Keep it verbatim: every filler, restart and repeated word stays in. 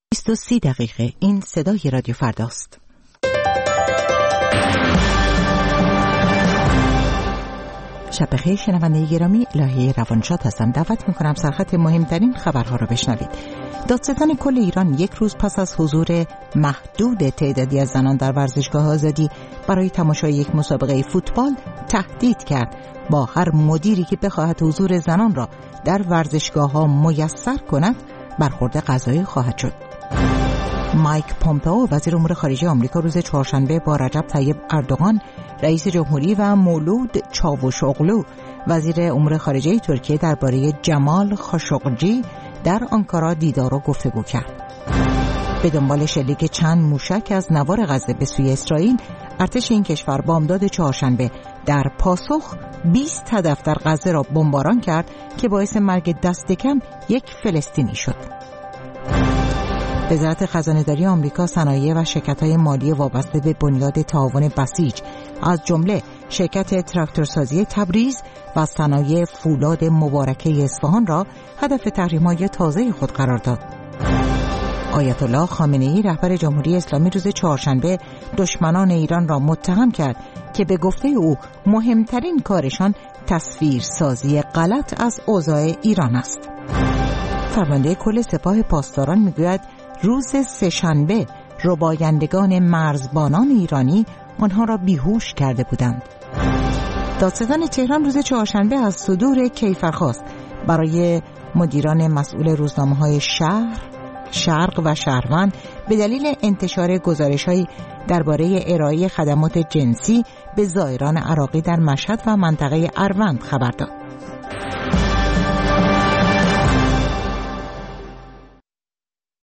بیست و سی دقیقه. این صدای رادیو فرداست. شب بخیر شنونده گرامی، الهی روانشاد هستم. دعوت میکنم سرخط مهمترین خبرها را بشنوید. دادستان کل ایران یک روز پس از حضور محدود تعدادی از زنان در ورزشگاه آزادی برای تماشای یک مسابقه فوتبال تهدید کرد با هر مدیری که بخواهد حضور زنان را در ورزشگاه ها میسر کند برخورد قضایی خواهد شد. مایک پومپئو وزیر امور خارجه آمریکا روز چهارشنبه با رجب طیب اردوغان رئیس جمهوری و مولود چاوشوغلو وزیر امور خارجه ترکیه درباره جمال خاشقجی در آنکارا دیدار و گفتگو کرد. به دنبال شلیک چند موشک از نوار غزه به سوی اسرائیل، ارتش این کشور بامداد چهارشنبه در پاسخ بیست هدف در غزه را بمباران کرد که باعث مرگ دست کم یک فلسطینی شد. وزارت خزانه‌داری آمریکا صنایع و شرکت‌های مالی وابسته به بنیاد تعاون بسیج از جمله شرکت تراکتورسازی تبریز و صنایع فولاد مبارکه اصفهان را هدف تحریم‌های تازه خود قرار داد. آیت الله خامنه‌ای رهبر جمهوری اسلامی روز چهارشنبه دشمنان ایران را متهم کرد که به گفته او مهمترین کارشان تصویرسازی غلط از اوضاع ایران است. فرمانده کل سپاه پاسداران میگوید روز سه‌شنبه ربایندگان مرزبانان ایرانی آنها را بیهوش کرده بودند. دادستان تهران روز چهارشنبه از صدور کیفرخواست برای مدیران مسئول روزنامه‌های شهر، شرق و شهروند به دلیل انتشار گزارش‌هایی درباره ارائه خدمات جنسی به زائران عراقی در مشهد و منطقه اروند خبر داد.